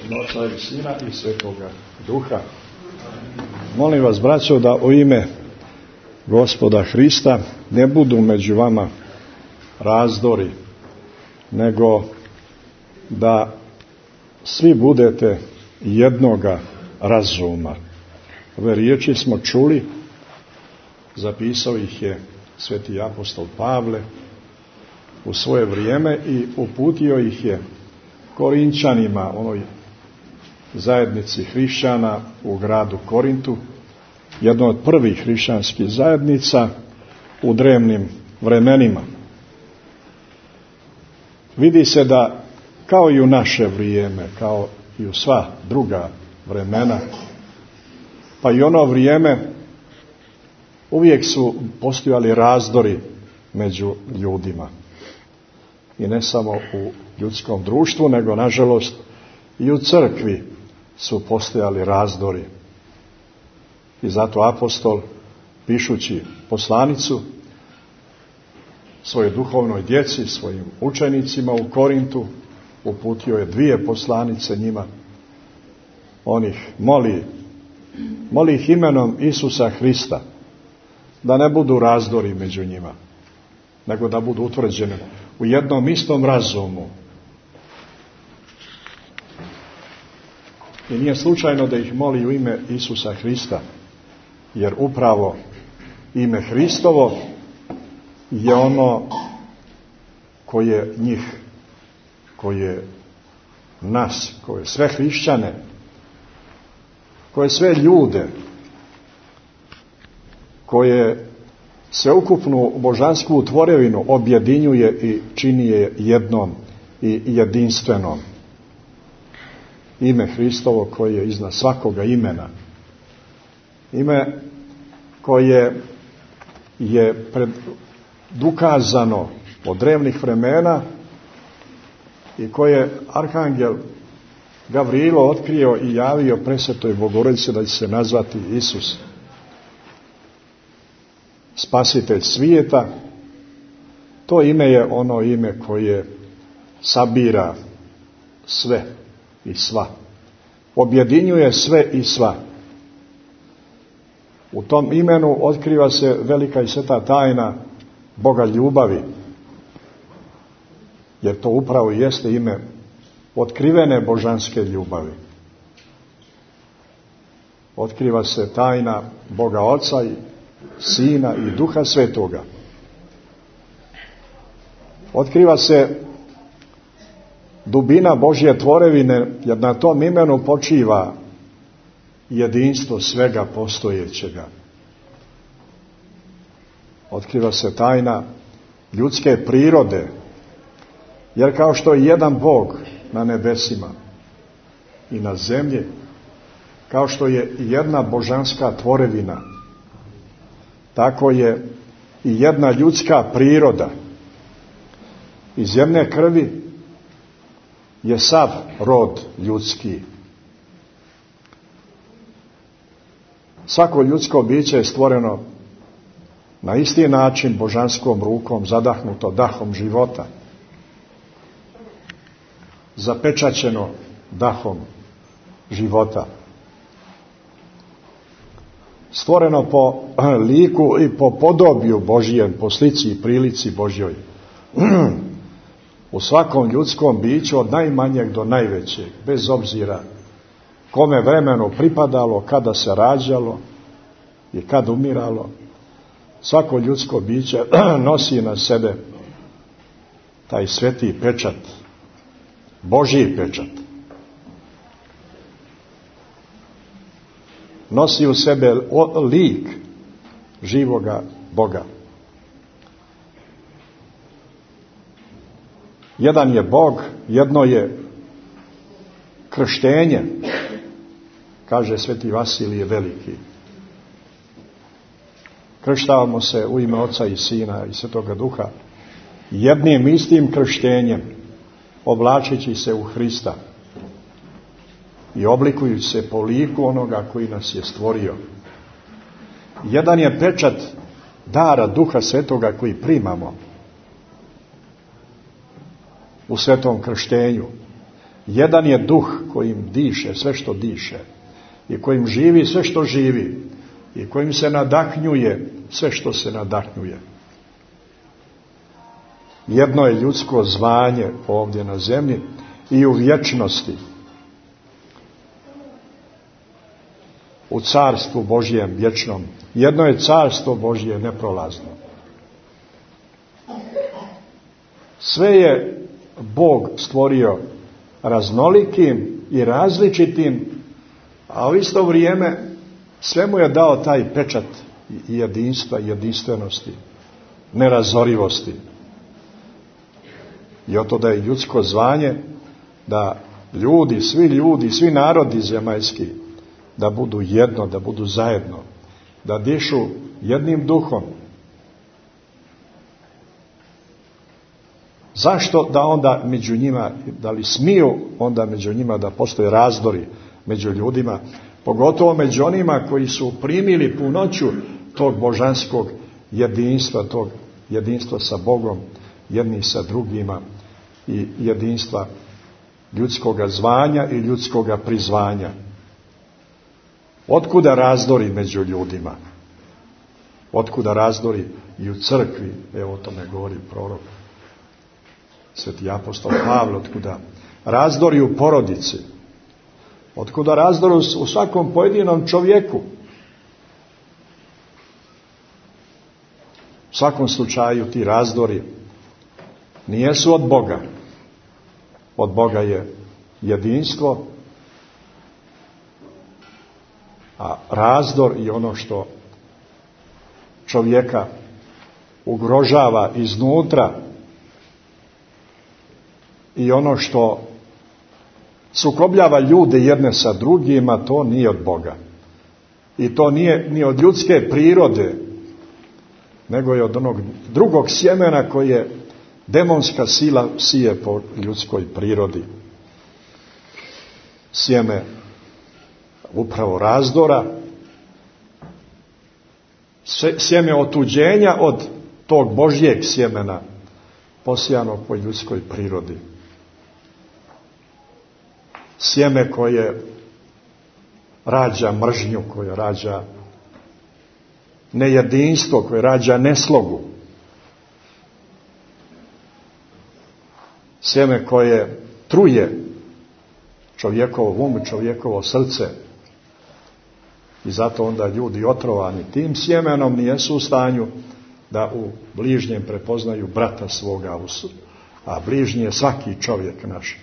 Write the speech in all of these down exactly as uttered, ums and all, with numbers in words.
Oca i Sina i Svetoga Duha. Molim vas, braćo, da u ime Gospoda Hrista ne budu među vama razdori, nego da svi budete jednoga razuma. Ove riječi smo čuli, zapisao ih je sveti apostol Pavle u svoje vrijeme i uputio ih je Korinčanima, onoj zajednici hrišćana u gradu Korintu, jedno od prvih hrišćanskih zajednica u drevnim vremenima. Vidi se da kao i u naše vrijeme, kao i u sva druga vremena, pa i ono vrijeme, uvijek su postojali razdori među ljudima. I ne samo u ljudskom društvu, nego nažalost i u crkvi su postojali razdori. I zato apostol, pišući poslanicu svojoj duhovnoj djeci, svojim učenicima u Korintu, uputio je dvije poslanice njima. On ih moli, moli ih imenom Isusa Hrista, da ne budu razdori među njima, nego da budu utvrđeni u jednom istom razumu. I nije slučajno da ih moli u ime Isusa Hrista, jer upravo ime Hristovo je ono koje njih, koje nas, koje sve hrišćane, koje sve ljude, koje sveukupnu božansku tvorevinu objedinjuje i čini je jednom i jedinstvenom. Ime Hristovo koje je iznad svakoga imena. Ime koje je pred, dokazano od drevnih vremena i koje arhangel Gavrilo otkrio i javio presvetoj Bogorodici da će se nazvati Isus, spasitelj svijeta. To ime je ono ime koje sabira sve i sva. Objedinjuje sve i sva. U tom imenu otkriva se velika i sveta tajna Boga ljubavi. Jer to upravo jeste ime otkrivene božanske ljubavi. Otkriva se tajna Boga Oca i Sina i Duha Svetoga. Otkriva se dubina Božje tvorevine, jer na tom imenu počiva jedinstvo svega postojećega. Otkriva se tajna ljudske prirode, jer kao što je jedan Bog na nebesima i na zemlji, kao što je jedna božanska tvorevina, tako je i jedna ljudska priroda. Iz jedne krvi je sav rod ljudski. Svako ljudsko biće je stvoreno na isti način božanskom rukom, zadahnuto dahom života, zapečaćeno dahom života, stvoreno po liku i po podobiju Božijem, po slici i prilici Božjoj. U svakom ljudskom biću od najmanjeg do najvećeg, bez obzira kome vremenu pripadalo, kada se rađalo i kad umiralo, svako ljudsko biće nosi na sebe taj sveti pečat, Božji pečat. Nosi u sebe lik živoga Boga. Jedan je Bog, jedno je krštenje, kaže sveti Vasilije Veliki. Krštavamo se u ime Oca i Sina i Svetoga Duha, jednim istim krštenjem, oblačeći se u Hrista i oblikujući se po liku onoga koji nas je stvorio. Jedan je pečat dara Duha Svetoga koji primamo u svetom krštenju. Jedan je duh kojim diše sve što diše i kojim živi sve što živi i kojim se nadahnjuje sve što se nadahnjuje. Jedno je ljudsko zvanje ovdje na zemlji i u vječnosti, u carstvu Božjem vječnom. Jedno je carstvo Božje neprolazno. Sve je Bog stvorio raznolikim i različitim, a u isto vrijeme sve mu je dao taj pečat jedinstva, jedinstvenosti, nerazorivosti. I oto da je ljudsko zvanje da ljudi, svi ljudi, svi narodi zemaljski, da budu jedno, da budu zajedno, da dišu jednim duhom. Zašto da onda među njima, da li smiju onda među njima da postoje razdori među ljudima, pogotovo među onima koji su primili punoću tog božanskog jedinstva, tog jedinstva sa Bogom, jedni sa drugima i jedinstva ljudskoga zvanja i ljudskoga prizvanja. Otkuda razdori među ljudima? Otkuda razdori i u crkvi? Evo o tome govori prorok Sveti apostol Pavle. Otkuda razdori u porodici? Otkuda razdori u svakom pojedinom čovjeku? U svakom slučaju ti razdori nijesu od Boga. Od Boga je jedinstvo, a razdor i ono što čovjeka ugrožava iznutra i ono što sukobljava ljude jedne sa drugima, to nije od Boga. I to nije ni od ljudske prirode, nego je od onog drugog sjemena koje demonska sila sije po ljudskoj prirodi. Sjeme upravo razdora, sjeme otuđenja od tog Božjeg sjemena posijanog po ljudskoj prirodi. Sjeme koje rađa mržnju, koje rađa nejedinstvo, koje rađa neslogu. Sjeme koje truje čovjekovo um, čovjekovo srce. I zato onda ljudi otrovani tim sjemenom nijesu u stanju da u bližnjem prepoznaju brata svoga, a bližnji je svaki čovjek naš.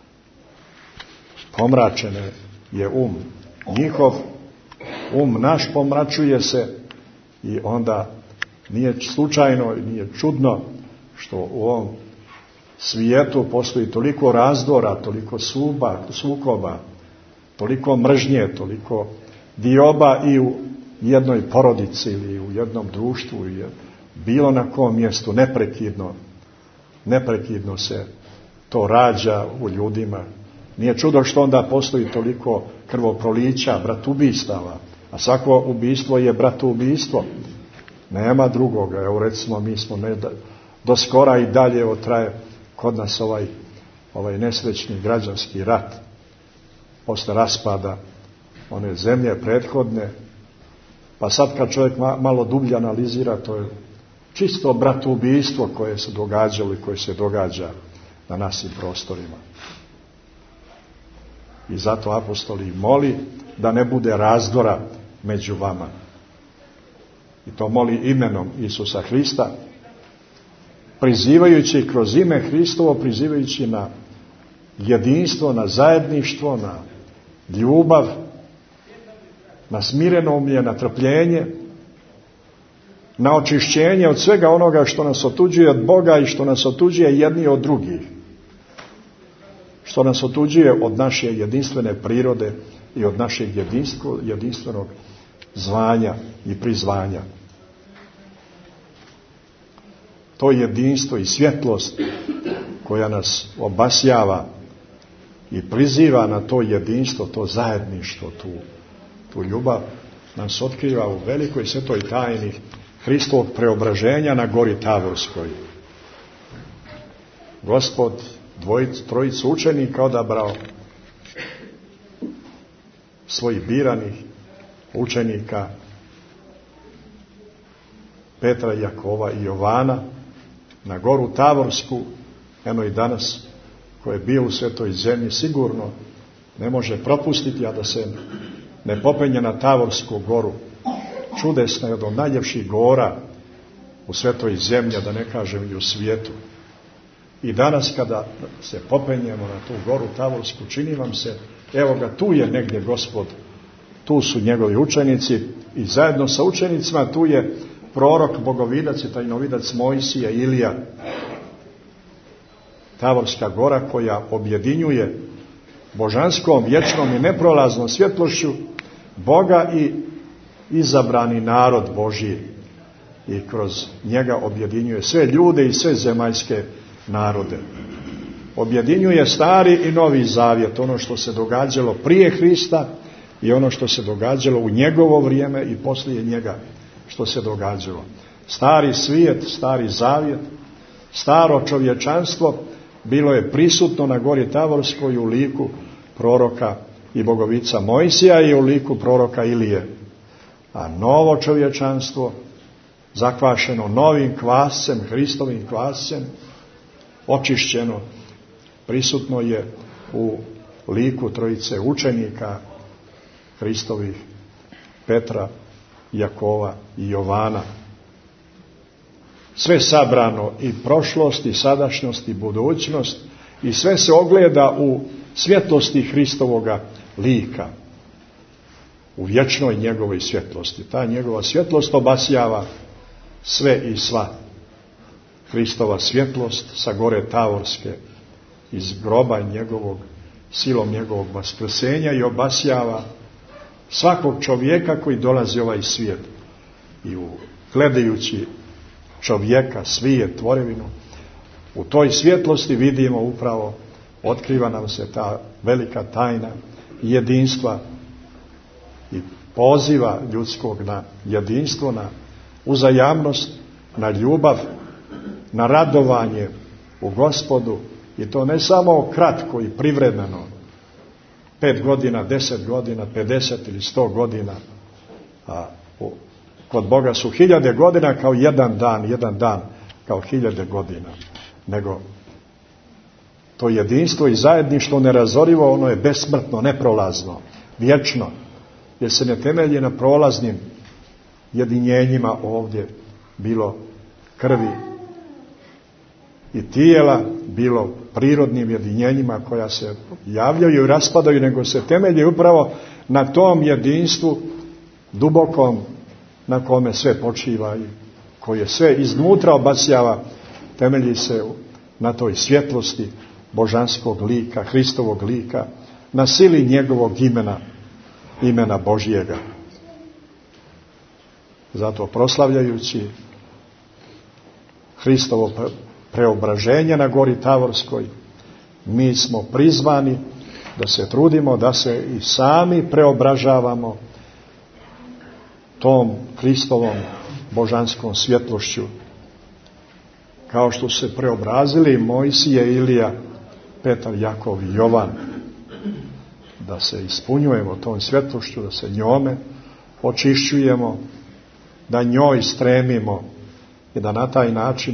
Pomračene je um njihov, um naš pomračuje se i onda nije slučajno i nije čudno što u ovom svijetu postoji toliko razdora, toliko suba, sukoba, toliko mržnje, toliko dioba i u jednoj porodici ili u jednom društvu, bilo na kom mjestu, neprekidno, neprekidno se to rađa u ljudima. Nije čudo što onda postoji toliko krvoprolića, bratubistava, a svako ubistvo je bratoubistvo. Nema drugoga. Evo recimo mi smo ne, do skora i dalje evo traje kod nas ovaj, ovaj nesrećni građanski rat posle raspada one zemlje prethodne, pa sad kad čovjek malo dublje analizira, to je čisto bratoubistvo koje se događalo i koje se događa na našim prostorima. I zato apostoli moli da ne bude razdora među vama. I to moli imenom Isusa Hrista, prizivajući kroz ime Hristovo, prizivajući na jedinstvo, na zajedništvo, na ljubav, na smirenomlje, na trpljenje, na očišćenje od svega onoga što nas otuđuje od Boga i što nas otuđuje jedni od drugih. Što nas otuđuje od naše jedinstvene prirode i od našeg jedinstvenog zvanja i prizvanja. To jedinstvo i svjetlost koja nas obasjava i priziva na to jedinstvo, to zajedništvo, tu, tu ljubav, nas otkriva u velikoj svetoj tajni Hristovog preobraženja na gori Tavorskoj. Gospod dvojicu, trojicu učenika odabrao, svojih biranih učenika, Petra, Jakova i Jovana, na goru Tavorsku, eno i danas, ko je bio u Svetoj zemlji, sigurno ne može propustiti, a da se ne popenje na Tavorsku goru. Čudesna je, od najljepših gora u Svetoj zemlji, da ne kažem i u svijetu. I danas kada se popenjemo na tu goru Tavorsku, čini vam se, evo ga, tu je negdje Gospod, tu su njegovi učenici i zajedno sa učenicima tu je prorok, bogovidac i tajnovidac Mojsije, Ilija. Tavorska gora koja objedinjuje božanskom, vječnom i neprolaznom svjetlošću Boga i izabrani narod Božji, i kroz njega objedinjuje sve ljude i sve zemaljske narode. Objedinjuje stari i novi zavjet, ono što se događalo prije Hrista i ono što se događalo u njegovo vrijeme i poslije njega što se događalo. Stari svijet, stari zavjet, staro čovječanstvo bilo je prisutno na gori Tavorskoj u liku proroka i bogovica Mojsija i u liku proroka Ilije. A novo čovječanstvo, zakvašeno novim kvascem, Hristovim kvascem, očišćeno, prisutno je u liku trojice učenika Hristovih, Petra, Jakova i Jovana. Sve sabrano, i prošlost, i sadašnjost, i budućnost, i sve se ogleda u svjetlosti Hristovoga lika, u vječnoj njegovoj svjetlosti. Ta njegova svjetlost obasjava sve i sva. Hristova svjetlost sa gore Tavorske, iz groba njegovog, silom njegovog vaskrsenja, i obasjava svakog čovjeka koji dolazi u ovaj svijet. I u, gledajući čovjeka, svijet, tvorevinu, u toj svjetlosti vidimo upravo, otkriva nam se ta velika tajna jedinstva i poziva ljudskog na jedinstvo, na uzajamnost, na ljubav, na radovanje u Gospodu, i to ne samo kratko i privremeno, pet godina, deset godina, pedeset ili sto godina, a u, kod Boga su hiljade godina kao jedan dan, jedan dan kao hiljade godina, nego to jedinstvo i zajedništvo nerazorivo, ono je besmrtno, neprolazno, vječno, jer se ne temelji na prolaznim jedinjenjima ovdje, bilo krvi i tijela, bilo prirodnim jedinjenjima koja se javljaju i raspadaju, nego se temelji upravo na tom jedinstvu dubokom, na kome sve počiva i koje sve iznutra obasjava, temelji se na toj svjetlosti božanskog lika, Hristovog lika, na sili njegovog imena, imena Božjega. Zato proslavljajući Hristovo preobraženje na gori Tavorskoj, mi smo prizvani da se trudimo da se i sami preobražavamo tom Hristovom božanskom svjetlošću, kao što se preobrazili Mojsije, Ilija, Petar, Jakov i Jovan, da se ispunjujemo tom svjetlošću, da se njome očišćujemo, da njoj stremimo i da na taj način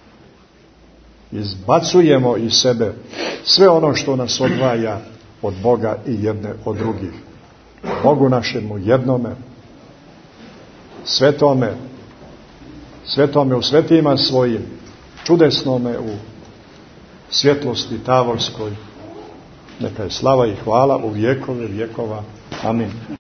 izbacujemo iz sebe sve ono što nas odvaja od Boga i jedne od drugih. Bogu našemu jednome, svetome, svetome u svetima svojim, čudesnome u svjetlosti Tavorskoj, neka je slava i hvala u vjekove vjekova. Amin.